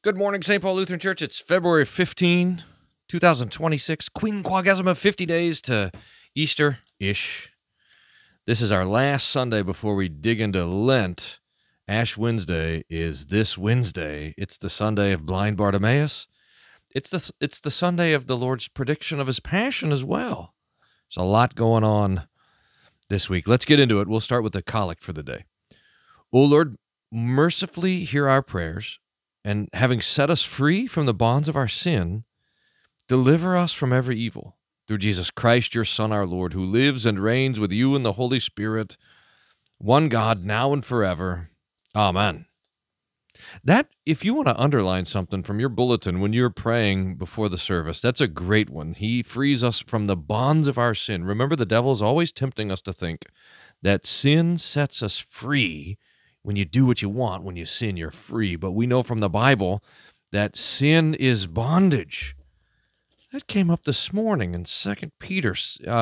Good morning, St. Paul Lutheran Church. It's February 15, 2026. Quinquagesima, 50 days to Easter-ish. This is our last Sunday before we dig into Lent. Ash Wednesday is this Wednesday. It's the Sunday of blind Bartimaeus. It's the Sunday of the Lord's prediction of his passion as well. There's a lot going on this week. Let's get into it. We'll start with the collect for the day. O Lord, mercifully hear our prayers, and having set us free from the bonds of our sin, deliver us from every evil. Through Jesus Christ, your Son, our Lord, who lives and reigns with you in the Holy Spirit, one God, now and forever. Amen. That, if you want to underline something from your bulletin when you're praying before the service, that's a great one. He frees us from the bonds of our sin. Remember, the devil is always tempting us to think that sin sets us free. When you do what you want, when you sin, you're free. But we know from the Bible that sin is bondage. That came up this morning in 2 Peter.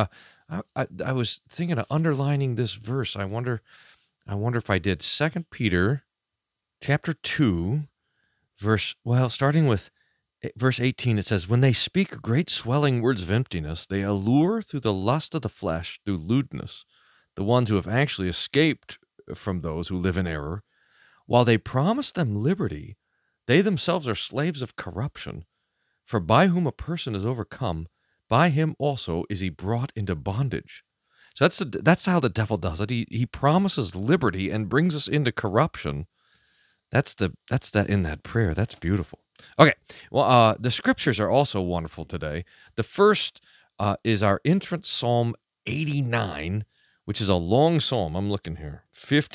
I was thinking of underlining this verse. I wonder if I did. 2 Peter chapter 2, starting with verse 18, it says, "When they speak great swelling words of emptiness, they allure through the lust of the flesh, through lewdness, the ones who have actually escaped from those who live in error. While they promise them liberty, they themselves are slaves of corruption. For by whom a person is overcome, by him also is he brought into bondage." So that's how the devil does it. He promises liberty and brings us into corruption. That's that in that prayer. That's beautiful. Okay, well, the scriptures are also wonderful today. The first is our entrance Psalm 89, which is a long psalm. I'm looking here.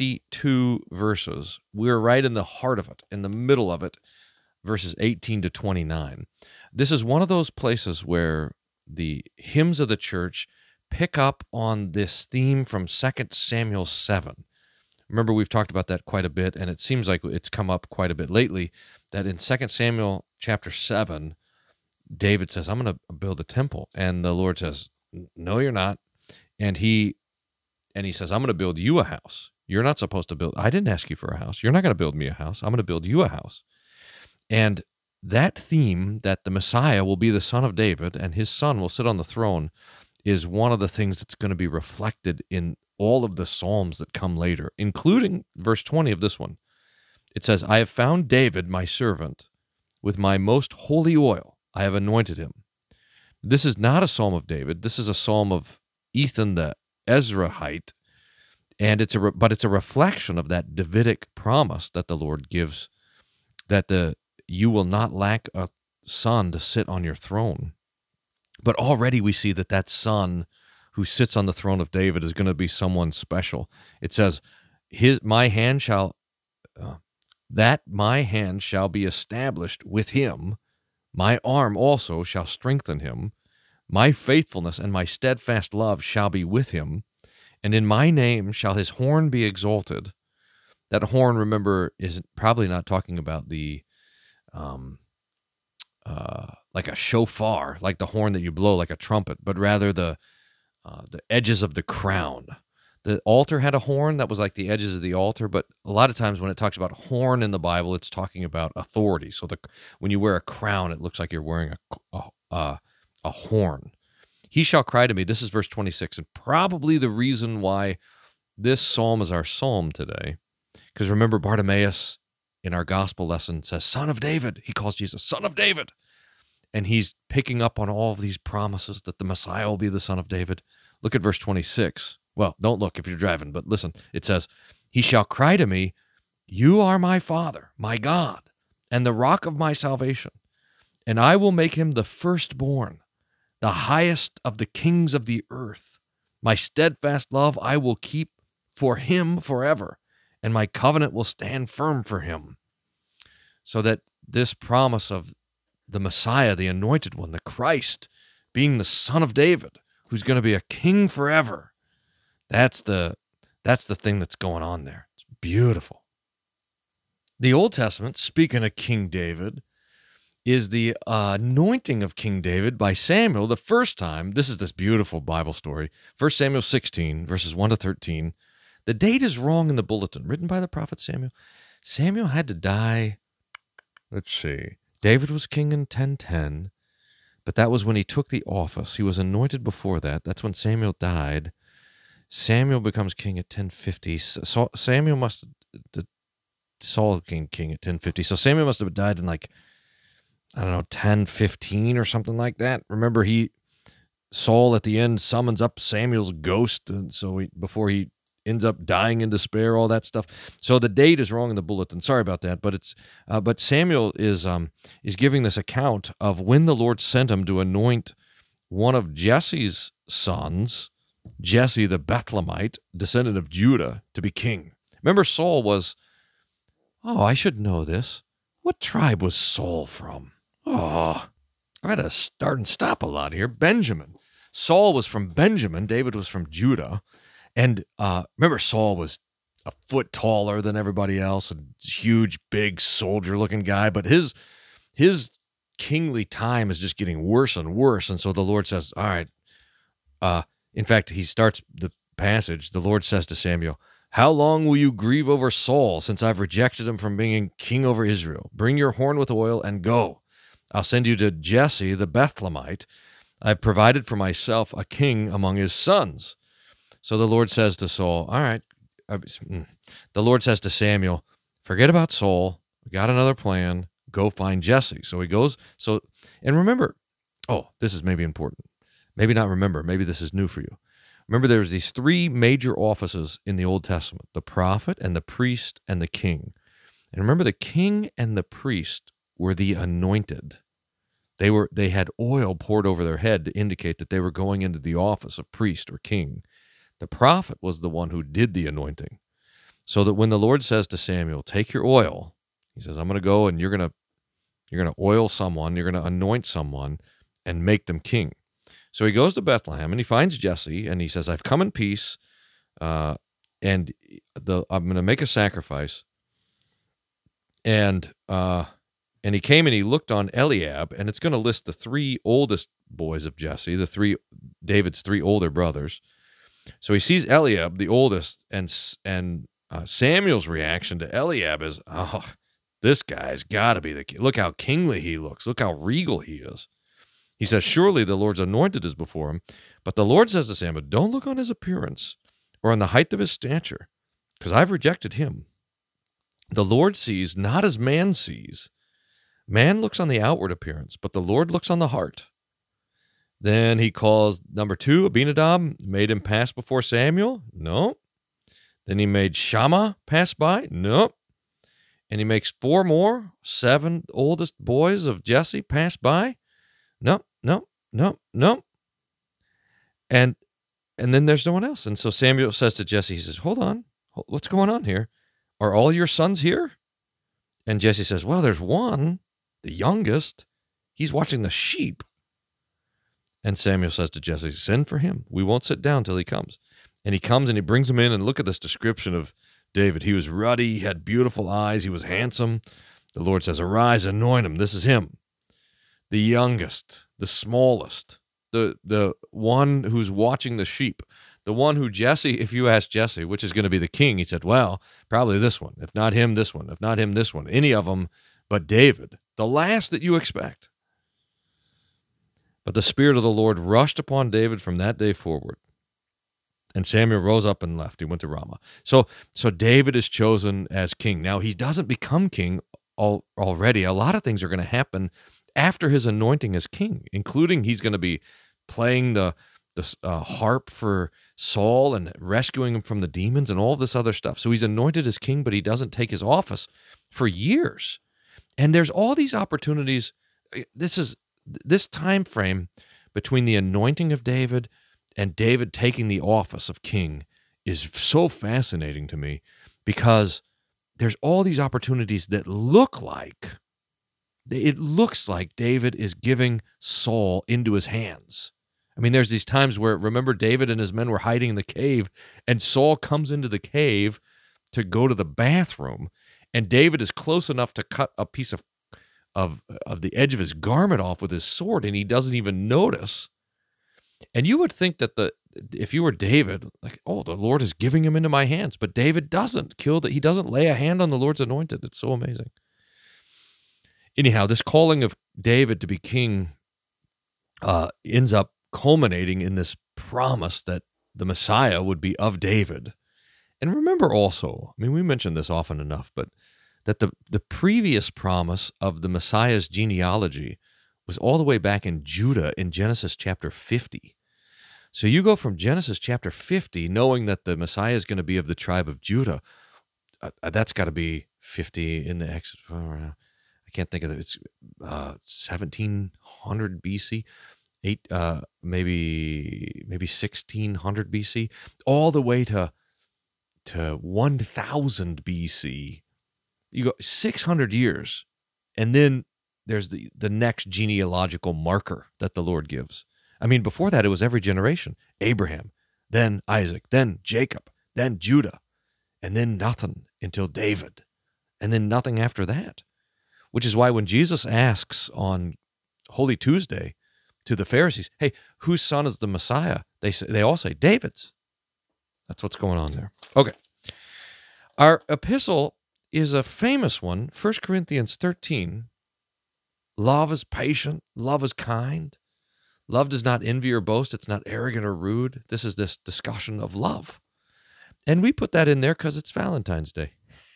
52 verses. We're right in the heart of it, in the middle of it, verses 18 to 29. This is one of those places where the hymns of the church pick up on this theme from 2 Samuel 7. Remember, we've talked about that quite a bit, and it seems like it's come up quite a bit lately, that in 2 Samuel chapter 7, David says, "I'm going to build a temple." And the Lord says, "No, you're not." And he says, "I'm going to build you a house. You're not supposed to build. I didn't ask you for a house. You're not going to build me a house. I'm going to build you a house." And that theme, that the Messiah will be the son of David and his son will sit on the throne, is one of the things that's going to be reflected in all of the Psalms that come later, including verse 20 of this one. It says, "I have found David, my servant, with my most holy oil. I have anointed him." This is not a psalm of David. This is a psalm of Ethan the Ezrahite, and it's a reflection of that Davidic promise that the Lord gives, that you will not lack a son to sit on your throne. But already we see that son who sits on the throne of David is going to be someone special. It says, my hand shall be established with him. My arm also shall strengthen him. My faithfulness and my steadfast love shall be with him. And in my name shall his horn be exalted." That horn, remember, is probably not talking about the like a shofar, like the horn that you blow like a trumpet, but rather the edges of the crown. The altar had a horn that was like the edges of the altar, but a lot of times when it talks about horn in the Bible, it's talking about authority. So when you wear a crown, it looks like you're wearing a horn. "He shall cry to me." This is verse 26, and probably the reason why this psalm is our psalm today. Because remember, Bartimaeus in our gospel lesson says, "Son of David." He calls Jesus Son of David. And he's picking up on all of these promises that the Messiah will be the Son of David. Look at verse 26. Well, don't look if you're driving, but listen. It says, "He shall cry to me, you are my Father, my God, and the rock of my salvation. And I will make him the firstborn, the highest of the kings of the earth. My steadfast love I will keep for him forever, and my covenant will stand firm for him." So that this promise of the Messiah, the anointed one, the Christ, being the son of David, who's going to be a king forever, that's the thing that's going on there. It's beautiful. The Old Testament, speaking of King David, is the anointing of King David by Samuel the first time. This is this beautiful Bible story. 1 Samuel 16, verses 1 to 13. The date is wrong in the bulletin, written by the prophet Samuel. Samuel had to die Let's see. David was king in 1010, but that was when he took the office. He was anointed before that. That's when Samuel died. Samuel becomes king at 1050. Samuel must Saul became king at 1050. So Samuel must have died in like, I don't know, 1015 or something like that. Remember, Saul at the end summons up Samuel's ghost, and so before he ends up dying in despair, all that stuff. So the date is wrong in the bulletin. Sorry about that, but Samuel is giving this account of when the Lord sent him to anoint one of Jesse's sons, Jesse the Bethlehemite, descendant of Judah, to be king. Remember, Saul was. Oh, I should know this. What tribe was Saul from? Oh, I've had to start and stop a lot here. Benjamin. Saul was from Benjamin. David was from Judah. And remember, Saul was a foot taller than everybody else, a huge, big, soldier-looking guy. But his kingly time is just getting worse and worse. And so the Lord says, all right. In fact, he starts the passage. The Lord says to Samuel, how long will you grieve over Saul, since I've rejected him from being king over Israel? Bring your horn with oil and go. I'll send you to Jesse the Bethlehemite. I've provided for myself a king among his sons. So the Lord says to Saul, all right. The Lord says to Samuel, forget about Saul. We got another plan. Go find Jesse. So he goes. And remember, this is maybe important. Maybe not remember. Maybe this is new for you. Remember, there's these three major offices in the Old Testament: the prophet and the priest and the king. And remember, the king and the priest were the anointed. They had oil poured over their head to indicate that they were going into the office of priest or king. The prophet was the one who did the anointing. So that when the Lord says to Samuel, take your oil, he says, I'm going to go and you're going to oil someone, you're going to anoint someone and make them king. So he goes to Bethlehem and he finds Jesse and he says, I've come in peace, and I'm going to make a sacrifice. And he came and he looked on Eliab, and it's going to list the three oldest boys of Jesse, David's three older brothers. So he sees Eliab, the oldest, and Samuel's reaction to Eliab is, this guy's got to be the king. Look how kingly he looks. Look how regal he is. He says, surely the Lord's anointed is before him. But the Lord says to Samuel, don't look on his appearance or on the height of his stature, because I've rejected him. The Lord sees not as man sees. Man looks on the outward appearance, but the Lord looks on the heart. Then he calls number 2, Abinadab, made him pass before Samuel. No. Then he made Shammah pass by. No. And he makes 4 more, 7 oldest boys of Jesse pass by. No. And then there's no one else. And so Samuel says to Jesse, he says, hold on, what's going on here? Are all your sons here? And Jesse says, well, there's one, the youngest. He's watching the sheep. And Samuel says to Jesse, send for him. We won't sit down till he comes. And he comes and he brings him in, and look at this description of David. He was ruddy, he had beautiful eyes, he was handsome. The Lord says, arise, anoint him. This is him. The youngest, the smallest, the one who's watching the sheep, the one who Jesse, if you ask Jesse, which is going to be the king, he said, well, probably this one. If not him, this one. If not him, this one. Any of them but David, the last that you expect. But the Spirit of the Lord rushed upon David from that day forward. And Samuel rose up and left. He went to Ramah. So David is chosen as king. Now, he doesn't become king already. A lot of things are going to happen after his anointing as king, including he's going to be playing the harp for Saul and rescuing him from the demons and all this other stuff. So he's anointed as king, but he doesn't take his office for years. And there's all these opportunities. This time frame between the anointing of David and David taking the office of king is so fascinating to me, because there's all these opportunities that looks like David is giving Saul into his hands. I mean, there's these times where, remember, David and his men were hiding in the cave, and Saul comes into the cave to go to the bathroom, and David is close enough to cut a piece of the edge of his garment off with his sword, and he doesn't even notice. And you would think that if you were David, like, the Lord is giving him into my hands, but David doesn't he doesn't lay a hand on the Lord's anointed. It's so amazing. Anyhow, this calling of David to be king ends up culminating in this promise that the Messiah would be of David. And remember also, I mean, we mentioned this often enough, but that the previous promise of the Messiah's genealogy was all the way back in Judah in Genesis chapter 50. So you go from Genesis chapter 50, knowing that the Messiah is going to be of the tribe of Judah. That's got to be 50 in the Exodus. I can't think of it. It's 1700 BC, maybe 1600 BC, all the way to 1000 BC. You go 600 years, and then there's the next genealogical marker that the Lord gives. I mean, before that, it was every generation. Abraham, then Isaac, then Jacob, then Judah, and then nothing until David, and then nothing after that. Which is why when Jesus asks on Holy Tuesday to the Pharisees, hey, whose son is the Messiah? They all say, David's. That's what's going on there. Okay. Our epistle is a famous one, 1 Corinthians 13. Love is patient. Love is kind. Love does not envy or boast. It's not arrogant or rude. This is this discussion of love. And we put that in there because it's Valentine's Day.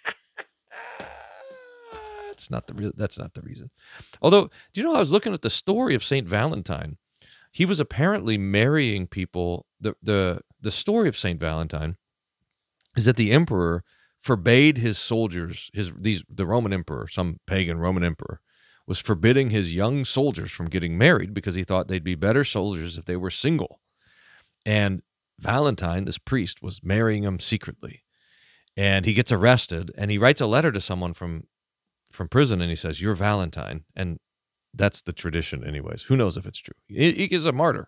That's not the reason. Although, do you know, I was looking at the story of Saint Valentine. He was apparently marrying people. The story of Saint Valentine is that the emperor forbade his soldiers, the Roman emperor, some pagan Roman emperor, was forbidding his young soldiers from getting married because he thought they'd be better soldiers if they were single. And Valentine, this priest, was marrying them secretly. And he gets arrested, and he writes a letter to someone from prison, and he says, "You're Valentine." And that's the tradition anyways. Who knows if it's true? He is a martyr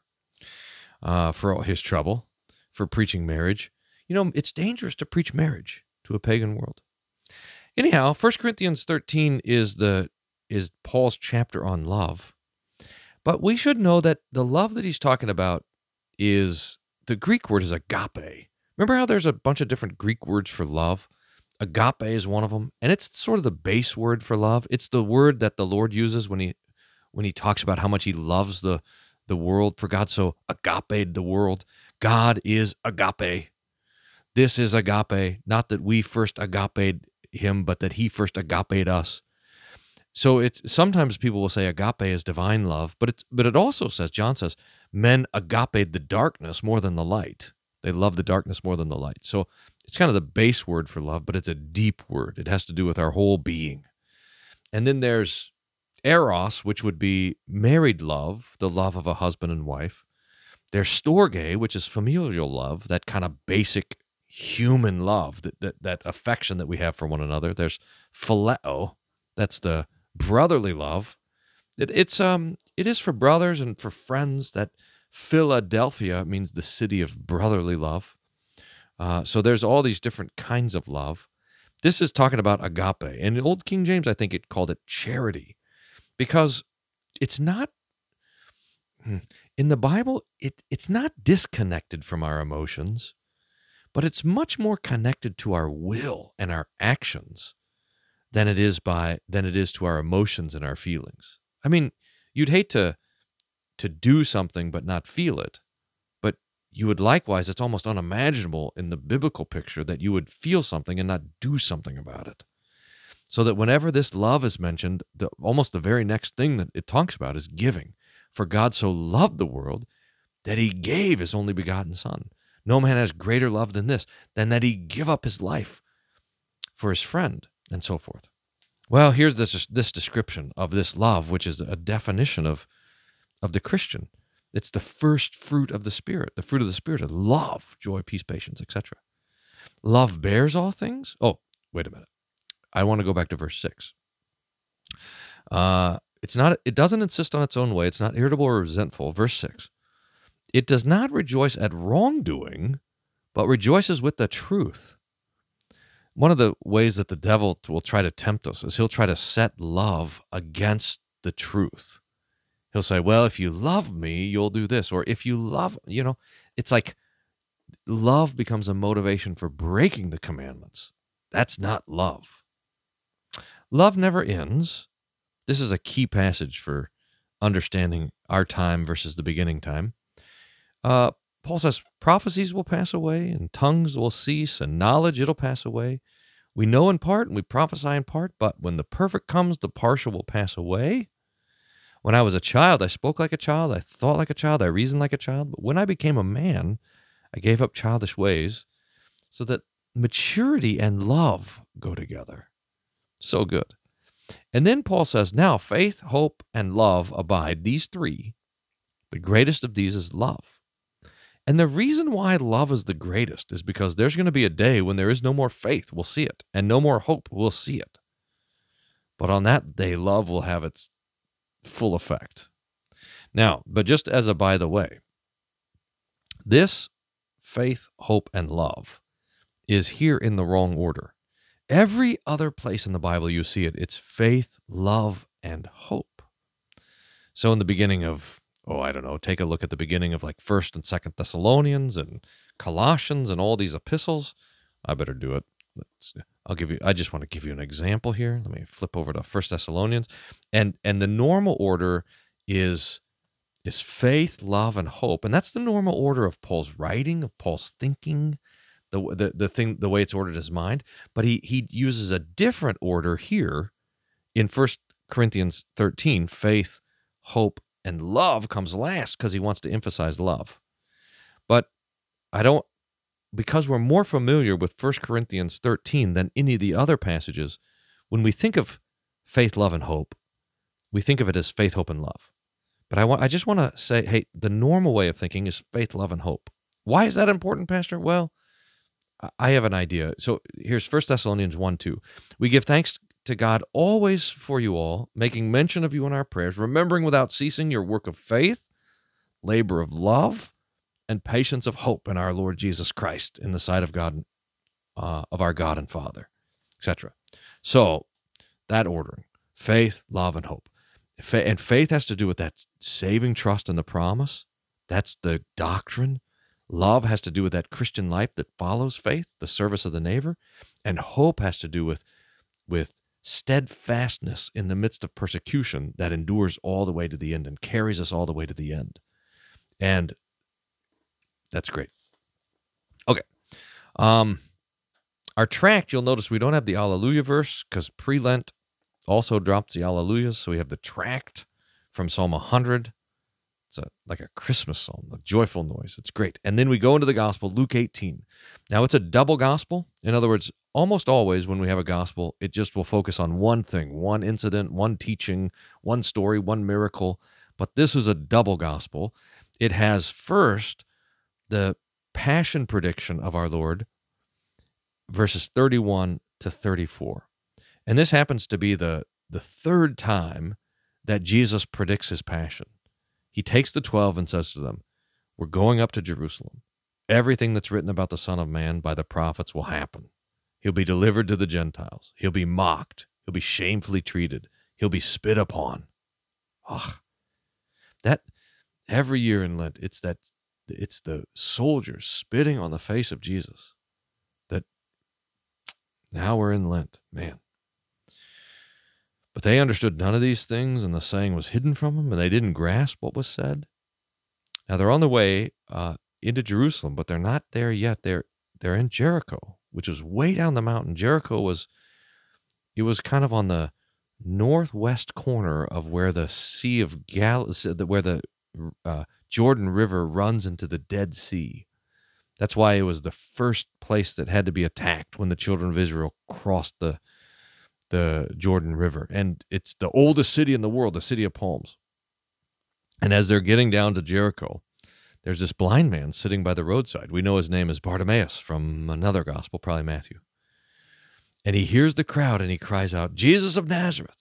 for all his trouble, for preaching marriage. You know, it's dangerous to preach marriage to a pagan world. Anyhow, 1 Corinthians 13 is Paul's chapter on love. But we should know that the love that he's talking about is, the Greek word is agape. Remember how there's a bunch of different Greek words for love? Agape is one of them, and it's sort of the base word for love. It's the word that the Lord uses when he talks about how much he loves the world. For God so agape the world. God is agape. This is agape, not that we first agape'd him, but that he first agape'd us. So it's sometimes people will say agape is divine love, but it also says, John says, men agape'd the darkness more than the light. They love the darkness more than the light. So it's kind of the base word for love, but it's a deep word. It has to do with our whole being. And then there's eros, which would be married love, the love of a husband and wife. There's storge, which is familial love, that kind of basic human love, that affection that we have for one another. There's phileo, that's the brotherly love. It is for brothers and for friends. That Philadelphia means the city of brotherly love. So there's all these different kinds of love. This is talking about agape. And in Old King James, I think it called it charity, because it's not, in the Bible, it's not disconnected from our emotions, but it's much more connected to our will and our actions than it is to our emotions and our feelings. I mean, you'd hate to do something but not feel it, but you would likewise, it's almost unimaginable in the biblical picture that you would feel something and not do something about it. So that whenever this love is mentioned, almost the very next thing that it talks about is giving. For God so loved the world that he gave his only begotten Son. No man has greater love than this, than that he give up his life for his friend, and so forth. Well, here's this description of this love, which is a definition of the Christian. It's the first fruit of the Spirit. The fruit of the Spirit is love, joy, peace, patience, etc. Love bears all things. Oh, wait a minute. I want to go back to verse 6. It doesn't insist on its own way. It's not irritable or resentful. Verse 6. It does not rejoice at wrongdoing, but rejoices with the truth. One of the ways that the devil will try to tempt us is he'll try to set love against the truth. He'll say, well, if you love me, you'll do this. Or if you love, it's like love becomes a motivation for breaking the commandments. That's not love. Love never ends. This is a key passage for understanding our time versus the beginning time. Paul says, prophecies will pass away, and tongues will cease, and knowledge, it'll pass away. We know in part, and we prophesy in part, but when the perfect comes, the partial will pass away. When I was a child, I spoke like a child, I thought like a child, I reasoned like a child. But when I became a man, I gave up childish ways, so that maturity and love go together. So good. And then Paul says, now faith, hope, and love abide, these three. The greatest of these is love. And the reason why love is the greatest is because there's going to be a day when there is no more faith, we'll see it, and no more hope, we'll see it. But on that day, love will have its full effect. Now, but just as a by the way, this faith, hope, and love is here in the wrong order. Every other place in the Bible you see it, it's faith, love, and hope. So in the beginning of, take a look at the beginning of like 1st and 2nd Thessalonians and Colossians and all these epistles. I better do it. I just want to give you an example here. Let me flip over to 1st Thessalonians. And the normal order is faith, love, and hope. And that's the normal order of Paul's writing, of Paul's thinking, the way it's ordered in his mind. But he uses a different order here in 1 Corinthians 13. Faith, hope, and love comes last because he wants to emphasize love. But because we're more familiar with 1 Corinthians 13 than any of the other passages, when we think of faith, love, and hope, we think of it as faith, hope, and love. But I just want to say, hey, the normal way of thinking is faith, love, and hope. Why is that important, Pastor? Well, I have an idea. So here's 1 Thessalonians 1:2. We give thanks to God always for you all, making mention of you in our prayers, remembering without ceasing your work of faith, labor of love, and patience of hope in our Lord Jesus Christ in the sight of God, of our God and Father, etc. So that ordering, faith, love, and hope. And faith has to do with that saving trust in the promise. That's the doctrine. Love has to do with that Christian life that follows faith, the service of the neighbor. And hope has to do with steadfastness in the midst of persecution that endures all the way to the end and carries us all the way to the end. And that's great. Okay. Our tract, you'll notice we don't have the Alleluia verse because pre-Lent also drops the Alleluias. So we have the tract from Psalm 100. It's like a Christmas psalm, a joyful noise. It's great. And then we go into the gospel, Luke 18. Now, it's a double gospel. In other words, almost always when we have a gospel, it just will focus on one thing, one incident, one teaching, one story, one miracle. But this is a double gospel. It has first the passion prediction of our Lord, verses 31 to 34. And this happens to be the third time that Jesus predicts his passion. He takes the 12 and says to them, we're going up to Jerusalem. Everything that's written about the Son of Man by the prophets will happen. He'll be delivered to the Gentiles. He'll be mocked. He'll be shamefully treated. He'll be spit upon. That every year in Lent, it's the soldiers spitting on the face of Jesus. That now we're in Lent, man. But they understood none of these things, and the saying was hidden from them, and they didn't grasp what was said. Now they're on the way into Jerusalem, but they're not there yet. They're in Jericho, which is way down the mountain. Jericho was kind of on the northwest corner of where the Sea of where the Jordan River runs into the Dead Sea. That's why it was the first place that had to be attacked when the children of Israel crossed the Jordan River. And it's the oldest city in the world, the city of palms. And as they're getting down to Jericho, there's this blind man sitting by the roadside. We know his name is Bartimaeus from another gospel, probably Matthew. And he hears the crowd and he cries out, Jesus of Nazareth,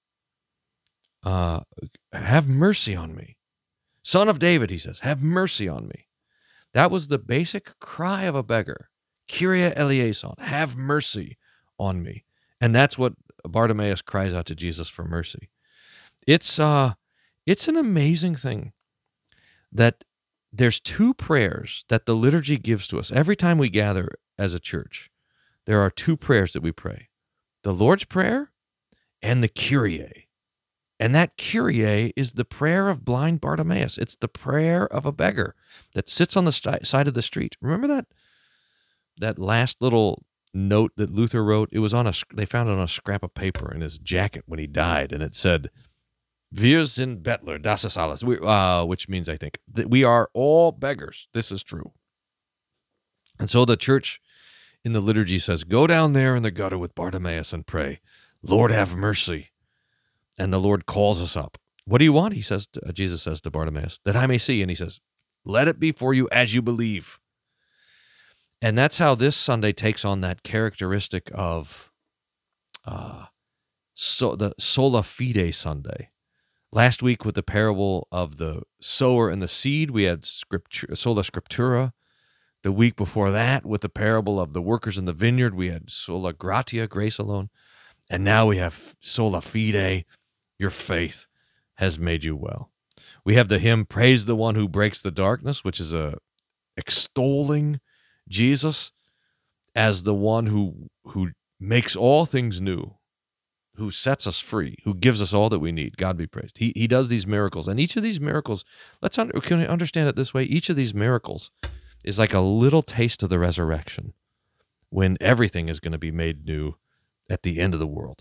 have mercy on me. Son of David, he says, have mercy on me. That was the basic cry of a beggar. Kyrie eleison, have mercy on me. And that's what Bartimaeus cries out to Jesus for mercy. It's an amazing thing that there's two prayers that the liturgy gives to us. Every time we gather as a church, there are two prayers that we pray. The Lord's Prayer and the Kyrie. And that Kyrie is the prayer of blind Bartimaeus. It's the prayer of a beggar that sits on the side of the street. Remember that last little note that Luther wrote? It was they found it on a scrap of paper in his jacket when he died, and it said, "Wir sind Bettler, das ist alles," which means, I think, that we are all beggars. This is true. And so the church in the liturgy says, go down there in the gutter with Bartimaeus and pray, "Lord, have mercy." And the Lord calls us up. "What do you want?" Jesus says to Bartimaeus. "That I may see." And he says, "Let it be for you as you believe." And that's how this Sunday takes on that characteristic of the sola fide Sunday. Last week with the parable of the sower and the seed, we had sola scriptura. The week before that with the parable of the workers in the vineyard, we had sola gratia, grace alone. And now we have sola fide, your faith has made you well. We have the hymn, "Praise the One Who Breaks the Darkness," which is extolling Jesus as the one who makes all things new, who sets us free, who gives us all that we need. God be praised. He does these miracles. And each of these miracles, can we understand it this way? Each of these miracles is like a little taste of the resurrection when everything is going to be made new at the end of the world.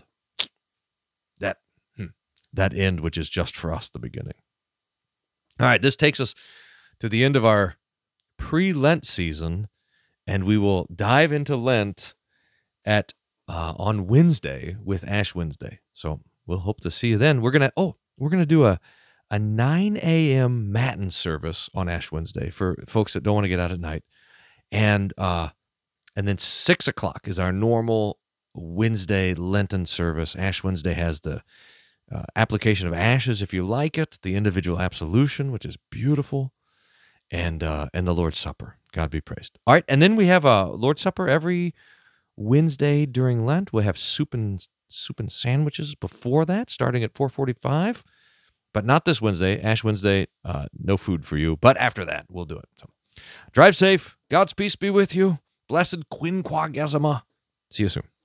That end which is just for us the beginning. All right, this takes us to the end of our pre-Lent season, and we will dive into Lent on Wednesday with Ash Wednesday. So we'll hope to see you then. We're gonna do a 9 a.m. Matin service on Ash Wednesday for folks that don't want to get out at night, and then 6 o'clock is our normal Wednesday Lenten service. Ash Wednesday has the application of ashes, if you like it, the individual absolution, which is beautiful, and the Lord's Supper. God be praised. All right, and then we have a Lord's Supper every Wednesday during Lent. We'll have soup and sandwiches before that, starting at 4:45. But not this Wednesday, Ash Wednesday. No food for you. But after that, we'll do it. So, drive safe. God's peace be with you. Blessed Quinquagesima. See you soon.